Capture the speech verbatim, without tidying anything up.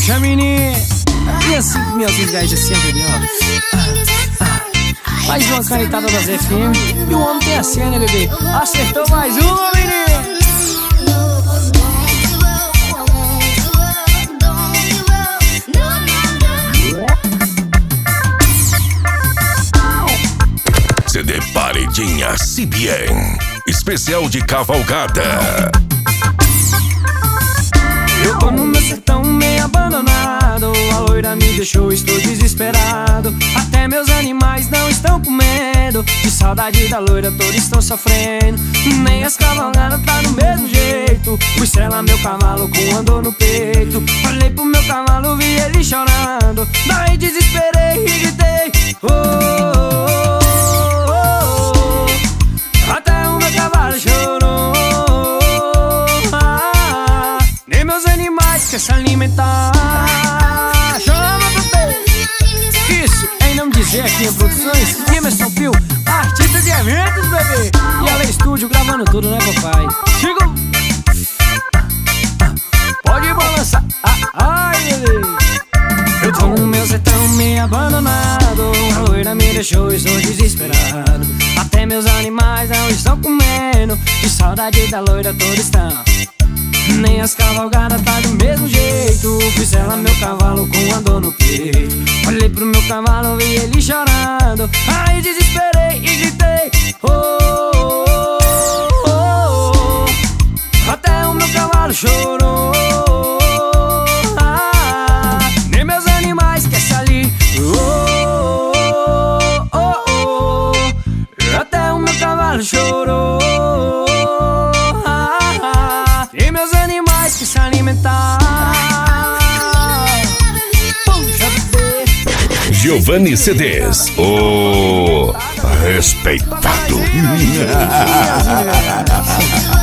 Puxa, menino. E assim, minhas invejas sempre, bebê, ó. Ah, ah. Mais uma canetada das F M. E o homem tem a cena, bebê. Acertou mais uma, menino. C D Paredinha C B N, especial de cavalgada. Eu tô no meu sertão meio abandonado. A loira me deixou, estou desesperado. Até meus animais não estão comendo. De saudade da loira todos estão sofrendo. Nem as cavalgadas tá do mesmo jeito. Fui selar meu cavalo com andor no peito. Olhei pro meu cavalo, vi ele chorando. Daí desesperei e gritei, oh, oh, oh, oh. Até o meu cavalo chorou. ah, Nem meus animais querem se alimentar. Chama, bebê. Isso, em nome de Zé aqui em Produções, Emerson Pio, artista de eventos, bebê. E ela é estúdio gravando tudo, né, papai? Chegou. Pode balançar. Ah, ai, bebê. Eu tô no meu sertão meio abandonado. A loira me deixou, estou desesperado. Até meus animais não estão comendo. De saudade da loira todos estão. Nem as cavalgadas tá do mesmo jeito. Fui selar meu cavalo com andor no peito. Olhei pro meu cavalo, vi ele chorando. Aí desesperei e gritei, oh, oh, oh, oh. Até o meu cavalo chorou. ah, Nem meus animais querem sair. Oh, oh, oh, oh. Até o meu cavalo chorou. Se alimentar. Puxa, bebê. Giovanni C Ds, o respeitado.